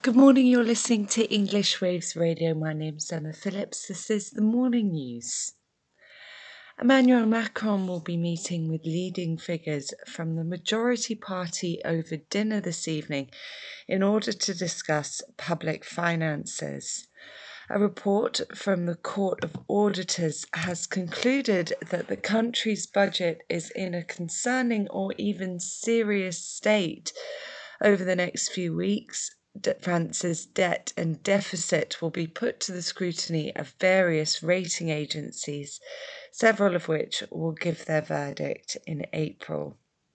Good morning, you're listening to English Waves Radio. My name's Emma Phillips. This is the morning news. Emmanuel Macron will be meeting with leading figures from the majority party over dinner this evening in order to discuss public finances. A report from the Court of Auditors has concluded that the country's budget is in a concerning or even serious state. Over the next few weeks, France's debt and deficit will be put to the scrutiny of various rating agencies, several of which will give their verdict in April.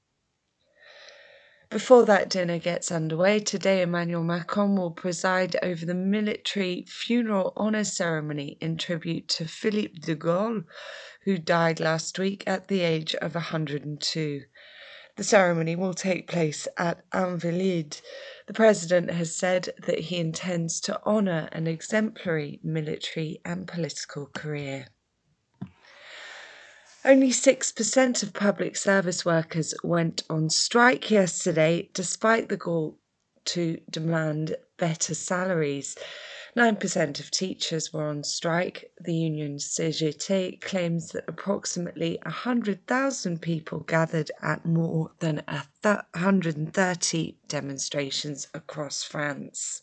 Before that dinner gets underway, today Emmanuel Macron will preside over the military funeral honour ceremony in tribute to Philippe de Gaulle, who died last week at the age of 102. The ceremony will take place at Invalides. The president has said that he intends to honour an exemplary military and political career. Only 6% of public service workers went on strike yesterday, despite the call to demand better salaries. 9% of teachers were on strike. The union CGT claims that approximately 100,000 people gathered at more than 130 demonstrations across France.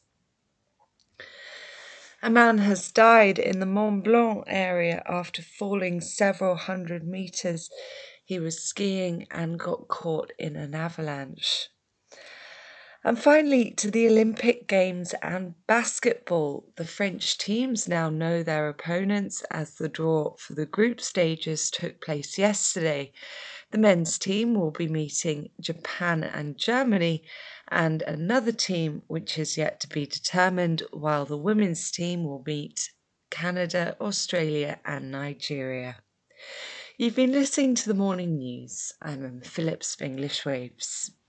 A man has died in the Mont Blanc area after falling several hundred meters. He was skiing and got caught in an avalanche. And finally, to the Olympic Games and basketball. The French teams now know their opponents as the draw for the group stages took place yesterday. The men's team will be meeting Japan and Germany, and another team which is yet to be determined, while the women's team will meet Canada, Australia and Nigeria. You've been listening to the morning news. I'm Emma Phillips of English Waves.